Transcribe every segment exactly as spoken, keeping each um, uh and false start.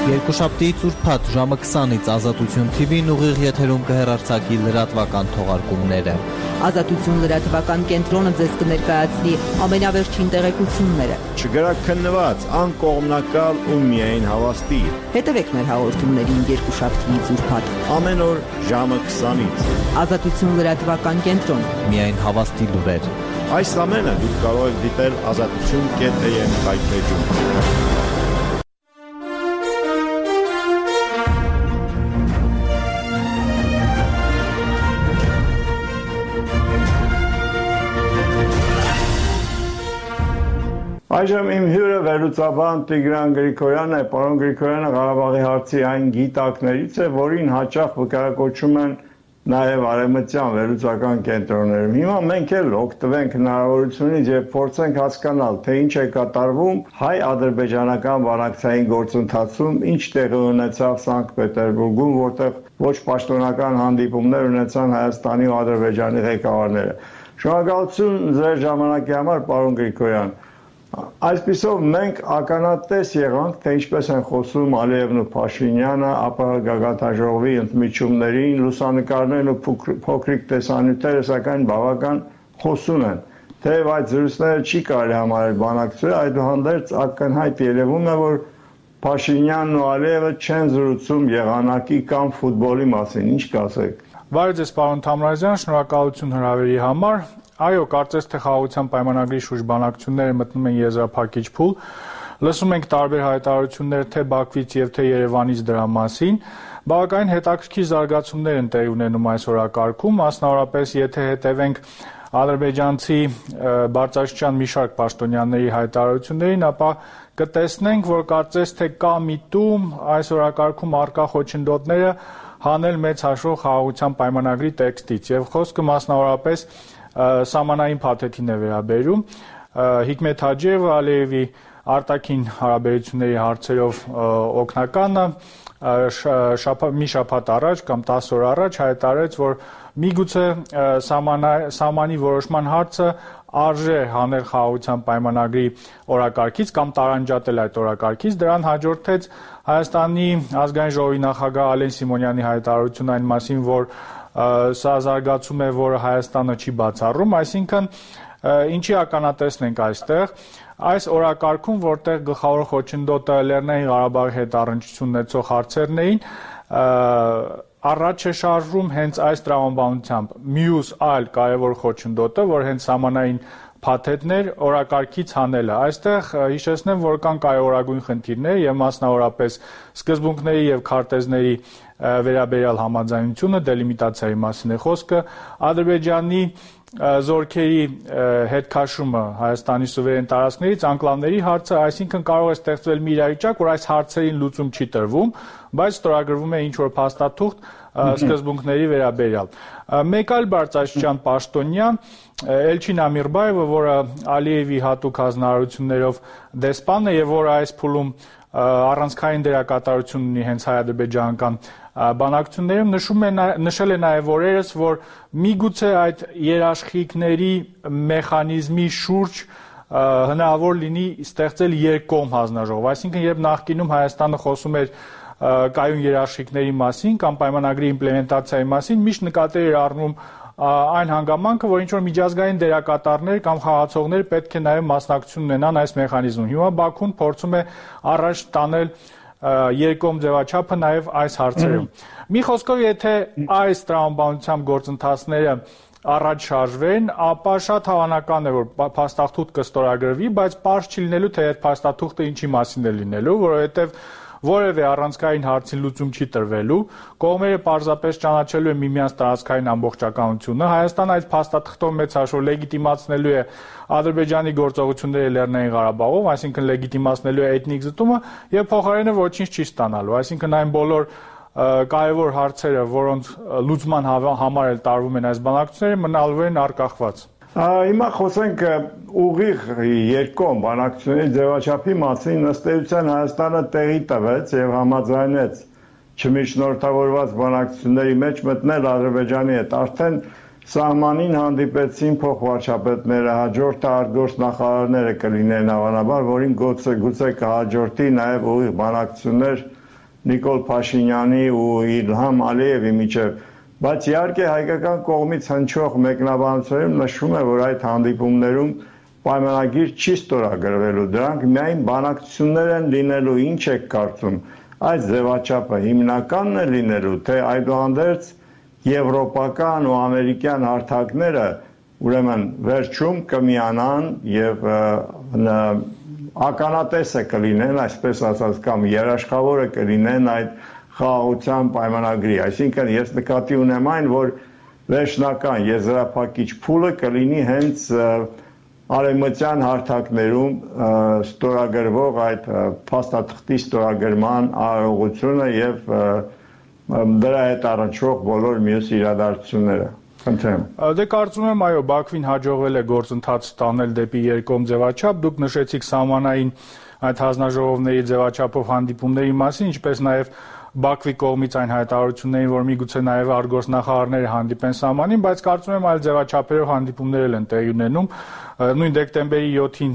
Երկուշաբթիից ուրբաթ ժամը քսանից Ազատություն թիվին ուղիղ եթերում կհեռարձակի լրատվական թողարկումները։ Ազատություն լրատվական կենտրոնը ձեզ կներկայացնի ամենավերջին տեղեկությունները։ Չգրաքննված, անկողմնակալ ու միայն հավաստի։ Հետևեք մեր հաղորդումներին երկուշաբթիից ուրբաթ Ամեն օր ժամը քսանից։ Ազատություն լրատվական կենտրոն։ Միայն հավաստի լուրեր։ Այս ամենը դուք կարող եք դիտել ազատություն կետ am հայտնեջում։ Այժմ իմ հյուրը վերլուծաբան Տիգրան Գրիգորյանն է։ Պարոն Գրիգորյանը Ղարաբաղի հարցի այն գիտակներից է, որին հաճախ վկայակոչում են նաև արևմտյան վերլուծական կենտրոններում։ Հիմա մենք էլ օգտվենք հնարավորությունից եւ փորձենք հասկանալ, թե ինչ է կատարվում հայ-ադրբեջանական բանակցային գործընթացում, ինչ տեղի ունեցավ Սանկտ Պետերբուրգում, որտեղ ոչ պաշտոնական հանդիպումներ ունեցան Հայաստանի ու Ադրբեջանի ղեկավարները։ Շնորհակալություն ձեր ժամանակի համար, պարոն Գրիգորյան։ Այսպիսով մենք ականատես եղանք, թե ինչպես են խոսում Ալիևն ու Փաշինյանը ԱՊՀ գագաթնաժողովի ընդմիջումներին, լուսանկարներն ու փոքրիկ տեսանյութերը սակայն բավական խոսուն են։ Թեև այդ զրույցները չի կարելի համարել բանակցություն, այդուհանդերձ ակնհայտ երևում է, որ Փաշինյանն ու Ալիևը չեն զրուցում եղանակի կամ ֆուտբոլի մասին։ Ինչ կասեք։ Բարև ձեզ, պարոն Թամրազյան, շնորհակալություն հրավերի համար։ Այո, կարծես թե խաղաղության պայմանագրի շուրջ բանակցությունները մտնում են եզրափակիչ փուլ։ Լսում ենք տարբեր հայտարարություններ թե Բաքվից եւ թե Երևանից դրա մասին։ Բավականին հետաքրքիր զարգացումներ են տեղի ունենում այս օրակարգում, մասնավորապես եթե հետևենք ադրբեջանցի բարձրաստիճան մի շարք պաշտոնյաների հայտարարություններին, ապա կտեսնենք, որ կարծես թե կա միտում այս օրակարգում առկա խոչընդոտները հանել մեծ հաշվով խաղաղության պայմանագրի տեքստից եւ խոսքը մասնավորապես սահմանային փաթեթին է վերաբերում։ Հիկմետ Հաջիևը Ալիևի արտաքին հարաբերությունների հարցերով օգնականը մի շաբաթ առաջ կամ տասը օր առաջ հայտարարեց, որ միգուցե սահմանի որոշման հարցը արժե հանել խաղաղության պայմանագրի օրակարգից կամ տարանջատել այդ օրակարգից։ Դրան հաջորդեց Հայաստանի ազգային ժողովի նախագահ Ալեն Սիմոնյանի հայտարարությունը այն մասին, որ սա զարգացում է, որը Հայաստանը չի բացառում, այսինքն ինչի ականատեսն ենք այստեղ, այս օրակարգում, որտեղ գլխավոր խոչընդոտը Լեռնային Ղարաբաղի հետ առնչություն ունեցող հարցերն էին, առաջ է շարժվում հենց այս տրամաբանությամբ մյուս այլ կարևոր խոչընդոտը, որ հենց սահմանային փաթեթներ օրակարգից հանելը։ Այստեղ հիշեցնեմ, որ կան կարևորագույն խնդիրներ եւ մասնավորապես սկզբունքների եւ քարտեզների վերաբերյալ համաձայնությունը, դելիմիտացիայի մասին է խոսքը, Ադրբեջանի զորքերի հետ քաշումը Հայաստանի սուվերեն տարածքներից, անկլավների հարցը, այսինքն կարող է ստեղծվել մի իրավիճակ, որ այս հարցերին լուծում չի տրվում, բայց ստորագրվում է ինչ-որ փաստաթուղթ սկզբունքների վերաբերյալ։ Մեկ այլ բարձրաստիճան պաշտոնյա Էլչին Ամիրբաևը, որը Ալիևի հատուկ հանձնարարություններով դեսպան է եւ որը այս փուլում առանցքային դերակատարություն ունի հենց հայ-ադրբեջանական բանակցություններում, նշում է նշել է նաև օրերս, որ միգուցե այդ երաշխիքների մեխանիզմի շուրջ հնարավոր լինի ստեղծել երկկողմ հանձնաժողով, այսինքն երբ նախկինում Հայաստանը խոսում էր կայուն երաշխիքների մասին կամ պայմանագրի իմպլեմենտացիայի մասին, միշտ նկատի էր առնում այն հանգամանքը, որ ինչ-որ միջազգային դերակատարներ կամ խաղացողներ պետք է նաև մասնակցություն ունենան այս մեխանիզմում։ Հիմա Բաքուն փորձում է առաջ տանել երկկողմ ձևաչափը նաև այս հարցերում։ Մի խոսքով, եթե այս տրամաբանությամբ գործընթացները առաջ շարժվեն, ապա շատ հավանական է, որ փաստաթուղթ կստորագրվի, բայց պարզ չի լինելու, թե այդ փաստաթուղթը ինչի մասին է լինելու, որովհետև որևէ առանցքային հարցի լուծում չի տրվելու, կողմերը պարզապես ճանաչելու են միմյանց տարածքային ամբողջականությունը, Հայաստանը այդ փաստաթղթով մեծ հաշվով լեգիտիմացնելու է Ադրբեջանի գործողությունները Լեռնային Ղարաբաղում, այսինքն լեգիտիմացնելու է էթնիկ զտումը եւ փոխարենը ոչինչ չի ստանալու, այսինքն այն բոլոր կարևոր հարցերը, որոնց լուծման համար էլ տարվում են այս բանակցությունները, մնալու են արկախված։ Հիմա խոսենք ուղիղ երկկողմ բանակցությունների ձևաչափի մասին, ըստ էության Հայաստանը տեղի տվեց եւ համաձայնեց չմիջնորդավորված բանակցությունների մեջ մտնել Ադրբեջանի հետ։ Արդեն սահմանին հանդիպեցին փոխվարչապետները, հաջորդը արտգործնախարարները կլինեն հավանաբար, որին գուցե գուցե կհաջորդի նաեւ ուղիղ բանակցություններ Նիկոլ Փաշինյանի ու Իլհամ Ալիևի միջև, բայց իհարկե հայկական կողմից հնչող մեկնաբանություններում նշվում է, որ այդ հանդիպումներում պայմանագիր չի ստորագրվելու, դրանք միայն բանակցություններ են լինելու, ինչ եք կարծում, այդ ձևաչափը հիմնականն է լինելու, թե այդուհանդերձ եվրոպական ու ամերիկյան հարթակները ուրեմն վերջում կմիանան եւ ականատեսը կլինեն, այսպես ասած, կամ երաշխավորը կլինեն այդ խաղաղության պայմանագրի, այսինքն ես նկատի ունեմ այն, որ վերջնական եզրափակիչ փուլը կլինի հենց արևմտյան հարթակներում ստորագրվող այդ փաստաթղթի ստորագրման արարողությունը եւ դրա հետ առնչվող բոլոր մյուս իրադարձությունները։ Խնդրեմ։ Դե կարծում եմ, այո, Բաքվին հաջողվել է գործընթաց տանել դեպի երկկողմ ձևաչափ, դուք նշեցիք սահմանային այդ հանձնաժողովների ձևաչափով հանդիպումների մասին, ինչպես նաեւ Բաքվի կողմից այն հայտարարություններին, որ միգուցե նաև արտգործնախարարները հանդիպեն սահմանին, բայց կարծում եմ այլ ձևաչափերով հանդիպումներ են տեղի ունենում։ Նույն դեկտեմբերի յոթին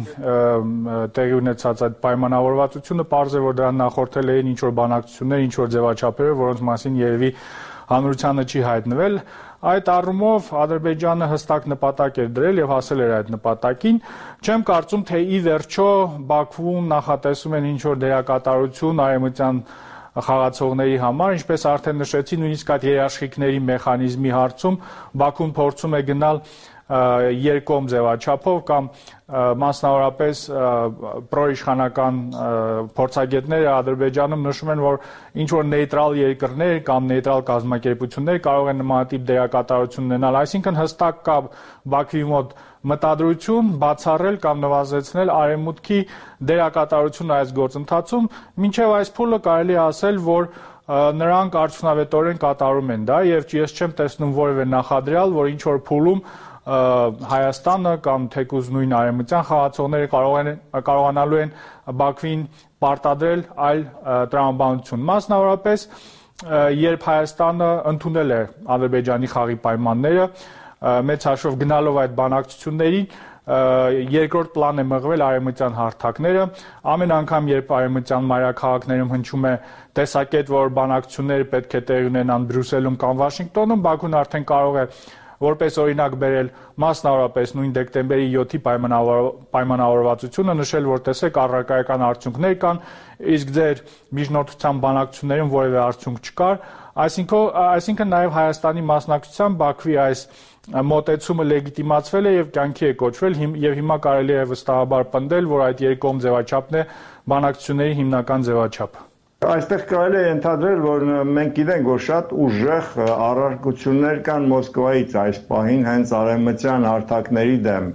տեղի ունեցած այդ պայմանավորվածությունը պարզ է, որ դրան նախորդել էին ինչ-որ բանակցություններ, ինչ-որ ձևաչափերով, որոնց մասին երևի հանրությանը չի հայտնվել։ Այդ առումով Ադրբեջանը հստակ նպատակ էր դրել եւ հասել էր այդ նպատակին։ Չեմ կարծում, թե ի վերջո Բաքվում նախատեսում են ինչ-որ դերակատարություն արևմտյան խաղացողների համար, ինչպես արդեն նշեցի, նույնիսկ այդ երաշխիքների մեխանիզմի հարցում Բաքուն փորձում է գնալ երկկողմ ձևաչափով կամ մասնավորապես պրոիշխանական փորձագետները Ադրբեջանում նշում են, որ ինչ որ նեյտրալ երկրներ կամ նեյտրալ կազմակերպություններ կարող են նմանատիպ դերակատարություն ունենալ, այսինքն հստակ կա Բաքվի մոտ մտադրություն բացառել կամ նվազեցնել արևմուտքի դերակատարությունը այս գործընթացում, մինչև այս փուլը կարելի է ասել, որ նրանք արդյունավետորեն կատարում են դա եւ ես չեմ տեսնում որևէ նախադրյալ, որ ինչ որ փուլում Հայաստանը կամ թեկուզ նույն արևմտյան խաղացողները կարող են կարողանալու են Բաքվին պարտադրել այլ տրամաբանություն։ Մասնավորապես, երբ Հայաստանը ընդունել է Ադրբեջանի խաղի պայմանները, մեծ հաշվով գնալով այդ բանակցություններին, երկրորդ պլան է մղվել արևմտյան հարթակները, ամեն անգամ երբ արևմտյան մայրաքաղաքներում հնչում է տեսակետ, որ բանակցությունները պետք է տեղի ունենան Բրյուսելում կամ Վաշինգտոնում, Բաքուն արդեն կարող է որպես օրինակ բերել մասնավորապես նույն դեկտեմբերի յոթի պայմանավորվածությունը նշել, որ տեսեք առարկայական արդյունքներ կան, իսկ ձեր միջնորդության բանակցություններում որևէ արդյունք չկար, այսինքն նաև Հայաստանի մասնակցությամբ Բաքվի այս մոտեցումը լեգիտիմացվել է եւ կյանքի է կոչվել եւ հիմա կարելի է վստահաբար պնդել, որ այդ երկկողմ ձևաչափն է բանակցությունների հիմնական ձևաչափը։ Այստեղ կարելի է ենթադրել, որ մենք գիտենք, որ շատ ուժեղ առարկություններ կան Մոսկվայից այս պահին հենց արևմտյան հարթակների դեմ։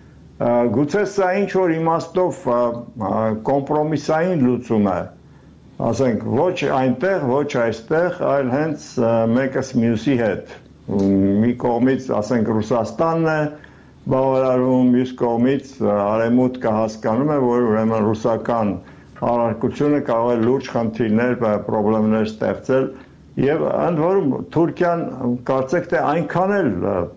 Գուցե սա ինչ որ իմաստով կոմպրոմիսային լուծում է, ասենք, ոչ այնտեղ, ոչ այստեղ, այլ հենց մեկս մյուսի հետ։ Մի կողմից, ասենք, Ռուսաստանն է բավարարում, մյուս կողմից արևմուտքը հասկանում է, որ ուրեմն ռուսական առարկությունը կարող է լուրջ խնդիրներ, պրոբլեմներ ստեղծել եւ ընդ որում Թուրքիան կարծեք թե այնքան էլ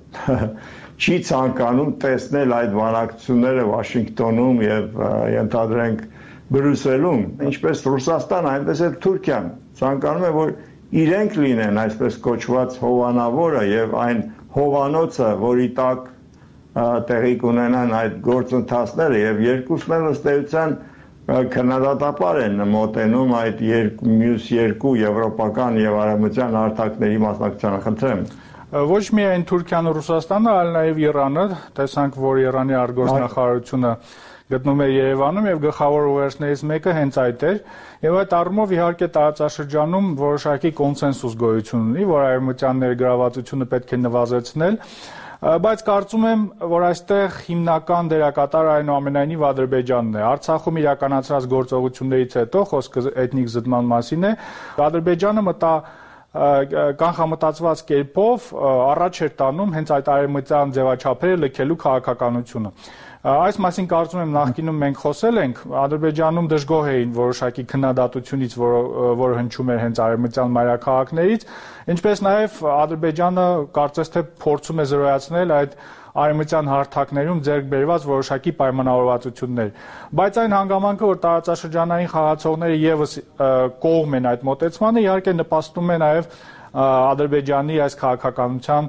չի ցանկանում տեսնել այդ բանակցությունները Վաշինգտոնում եւ ենթադրենք Բրյուսելում, ինչպես Ռուսաստանը, այնպես էլ Թուրքիան ցանկանում է, որ իրենք լինեն այսպես կոչված հովանավորը եւ այն հովանոցը, որի տակ տեղի կունենան այդ գործընթացները եւ երկուսն էլ ըստ էության քննադատապար են մոտենում այդ մյուս երկու եվրոպական եւ արևմտյան հարթակների մասնակցությանը, խնդրեմ։ Ոչ միայն Թուրքիան ու Ռուսաստանը, այլ նաեւ Իրանը, տեսանք, որ Իրանի արտգործնախարարությունը գտնվում է Երևանում եւ գլխավոր ուղերձներից մեկը հենց այդ էր, եւ այդ առումով իհարկե տարածաշրջանում որոշակի կոնսենսուս գոյություն ունի, որ արևմտյան ներգրավվածությունը պետք է նվազեցնել, բայց կարծում եմ, որ այստեղ հիմնական դերակատարը այնուամենայնիվ Ադրբեջանն է։ Արցախում իրականացրած գործողություններից հետո, խոսքը էթնիկ զտման մասին է, Ադրբեջանը մտա կանխամտածված կերպով առաջ էր տանում հենց այդ արևմտյան ձևաչափերը լքելու քաղաքականությունը։ Այս մասին կարծում եմ նախկինում մենք խոսել ենք, Ադրբեջանում դժգոհ էին որոշակի քննադատությունից, որը հնչում էր հենց արևմտյան մայրաքաղաքներից, ինչպես նաև Ադրբեջանը կարծես թե փորձում է զրոյացնել այդ արևմտյան հարթակներում ձեռք բերված որոշակի պայմանավորվածություններ։ Բայց այն հանգամանքը, որ տարածաշրջանային խաղացողները եւս կողմ են այդ մոտեցմանը, իհարկե նպաստում է նաեւ Ադրբեջանի այս քաղաքականության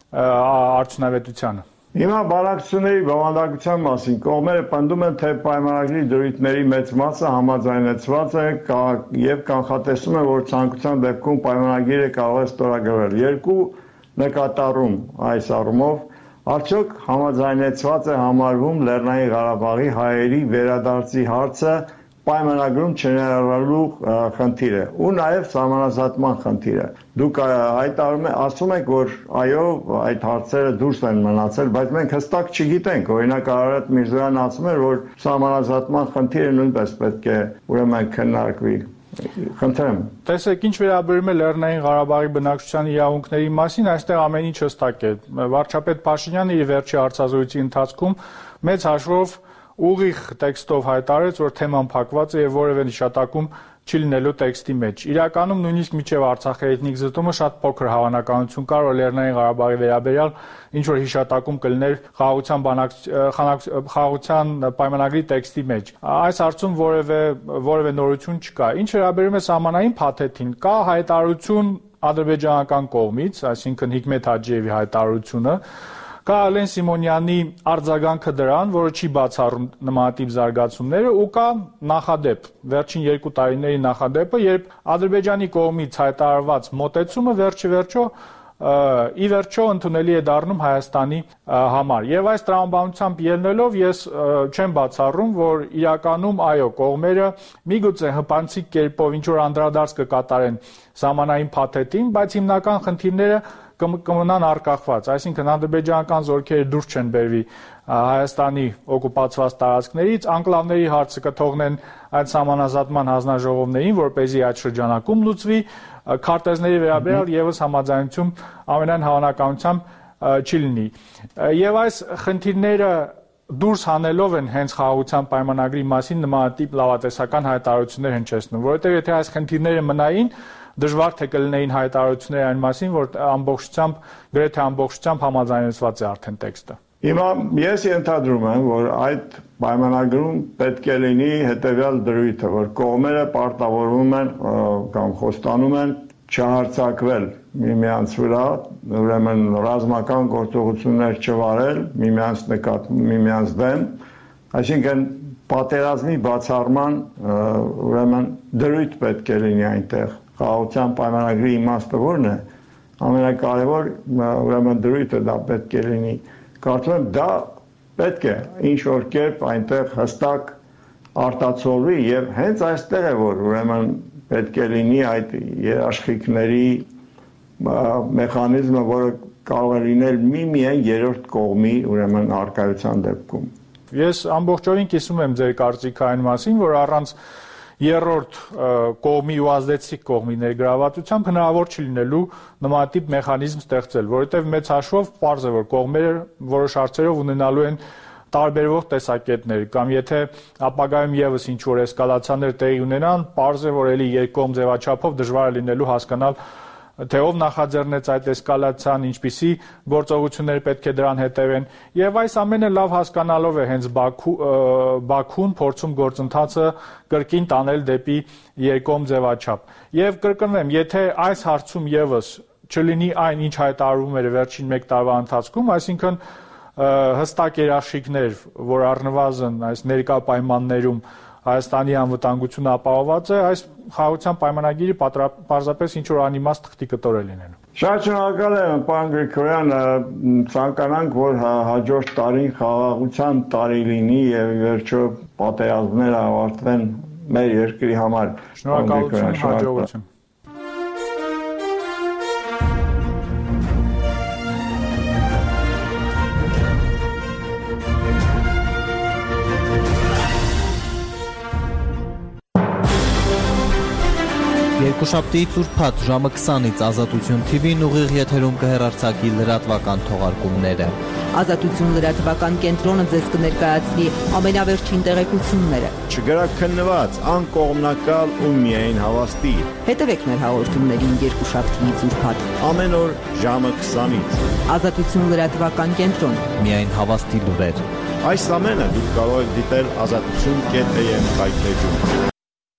արդյունավետությանը։ Հիմա բանակցությունների բովանդակության մասին կողմերը պնդում են, թե պայմանագրի դրույթների մեծ մասը համաձայնեցված է եւ կանխատեսում է, որ ցանկության դեպքում պայմանագիրը կարող է ստորագրվել։ Երկու նկատառում այս առումով արդյոք համաձայնեցված է համարվում Լեռնային Ղարաբաղի հայերի վերադարձի հարցը պայմանագրում չներառելու խնդիրը ու նաև սահմանազատման խնդիրը։ Դուք հայտարարում եք, ասում եք, որ այո, այդ հարցերը դուրս են մնացել, բայց մենք հստակ չգիտենք։ Օրինակ Արարատ Միրզոյանն ասում էր, որ սահմանազատման խնդիրը նույնպես պետք է ուրեմն քննարկվի։ Խնդրեմ։ Տեսեք, ինչ վերաբերում է Լեռնային Ղարաբաղի բնակչության իրավունքների մասին, այստեղ ամեն ինչ հստակ է։ Վարչապետ Փաշինյանը իր վերջի հարցազրույցի ընթացքում մեծ հաշվով ուղիղ տեքստով հայտարարեց, որ թեման փակված է եւ որևէ հիշատակում չի լինելու տեքստի մեջ։ Իրականում նույնիսկ միջև Արցախի էթնիկ զտումը շատ փոքր հավանականություն կար, որ Լեռնային Ղարաբաղի վերաբերյալ ինչ որ հիշատակում կլիներ խաղաղության խաղաղության պայմանագրի տեքստի մեջ։ Այս հարցում որևէ որևէ նորություն չկա։ Ինչ վերաբերում է սահմանային փաթեթին, կա հայտարարություն ադրբեջանական կողմից, այսինքն Հիկմետ Հաջիևի հայտարարությունը, կա Ալեն Սիմոնյանի արձագանքը դրան, որը չի բացառում նմանատիպ զարգացումները, ու կա նախադեպ, վերջին երկու տարիների նախադեպը, երբ Ադրբեջանի կողմից հայտարարված մոտեցումը վերջիվերջո ի վերջո ընդունելի է դառնում Հայաստանի համար։ Եվ այս տրամաբանությամբ ելնելով ես չեմ բացառում, որ իրականում այո, կողմերը միգուցե հպանցիկ կերպով ինչ որ անդրադարձ կկատարեն սահմանային փաթեթին, բայց հիմնական խնդիրները կմնան արկախված, այսինքն ադրբեջանական զորքերը դուրս չեն բերվի Հայաստանի օկուպացված տարածքներից, անկլավների հարցը կթողնեն այդ սահմանազատման հանձնաժողովներին, որպեսզի այդ շրջանակում լուծվի, քարտեզների վերաբերյալ եւս համաձայնություն ամենայն հավանականությամբ չի լինի։ Եվ այս խնդիրները դուրս հանելով են հենց խաղաղության պայմանագրի մասին նմանատիպ լավատեսական հայտարարություններ հնչեցնում, որովհետեւ եթե այս խնդիրները մնային, դժվար թե կլինեին հայտարարություններ այն մասին, որ ամբողջությամբ, գրեթե ամբողջությամբ համաձայնեցված է արդեն տեքստը։ Հիմա ես ենթադրում եմ, որ այդ պայմանագրում պետք է լինի հետևյալ դրույթը, որ կողմերը պարտավորվում են կամ խոստանում են չհարձակվել միմյանց վրա, ուրեմն ռազմական գործողություններ չվարել միմյանց նկատմամբ, միմյանց դեմ, այսինքն պատերազմի բացառման ուրեմն դրույթ պետք է լինի այնտեղ։ Խաղաղության պայմանագրի իմաստը որն է, ամենակարևոր ուրեմն դրույթը դա պետք է լինի։ Կարծում եմ դա պետք է ինչ որ կերպ այնտեղ հստակ արտացոլվի եւ հենց այստեղ է որ ուրեմն պետք է լինի այդ երաշխիքների մեխանիզմը, որը կարող է լինել միմիայն երրորդ կողմի ուրեմն արկայության դեպքում։ Ես ամբողջովին կիսում եմ ձեր կարծիքը այն մասին, որ առանց երրորդ կողմի ու ազդեցիկ կողմի ներգրավվածությամբ հնարավոր չի լինելու նմանատիպ մեխանիզմ ստեղծել, որովհետև մեծ հաշվով պարզ է, որ կողմերը որոշ հարցերով ունենալու են տարբերվող տեսակետներ, կամ եթե ապագայում եւս ինչ որ էսկալացիաներ տեղի ունենան, պարզ է, որ ելի երկկողմ ձևաչափով դժվար է լինելու հասկանալ, թե ով նախաձեռնեց այդ էսկալացիան, ինչպիսի գործողություններ պետք է դրան հետևեն, եւ այս ամենը լավ հասկանալով է հենց Բաքու, Բաքուն փորձում գործընթացը կրկին տանել դեպի երկկողմ ձևաչափ։ Եվ կրկնվեմ, եթե այս հարցում եւս չլինի այն, ինչ հայտարարվում էր վերջին մեկ տարվա ընթացքում, այսինքն հստակ երաշխիքներ, որ առնվազն այս ներկա պայմաններում Հայաստանի անվտանգությունը ապահովված է, այս խաղաղության պայմանագիրը պարզապես ինչ որ անիմաստ թղթի կտոր է լինելու։ Շատ շնորհակալ եմ, պարոն Գրիգորյան, ցանկանանք, որ հաջորդ տարին խաղաղության տարի լինի եւ վերջո պատերազմները ավարտվեն մեր երկրի համար։ Շնորհակալություն, հաջողություն։ Երկուշաբթիից ուրբաթ ժամը քսանից Ազատություն թիվին ուղիղ եթերում կհեռարձակի լրատվական թողարկումները։ Ազատություն լրատվական կենտրոնը ձեզ կներկայացնի ամենավերջին տեղեկությունները։ Չգրաքննված, անկողմնակալ ու միայն հավաստի։ Հետևեք մեր հաղորդումներին երկուշաբթիից ուրբաթ։ Ամեն օր ժամը քսանից։ Ազատություն լրատվական կենտրոն։ Միայն հավաստի լուրեր։ Այս ամենը դուք կարող եք դիտել ազատություն կետ էյ էմ կայքէջում։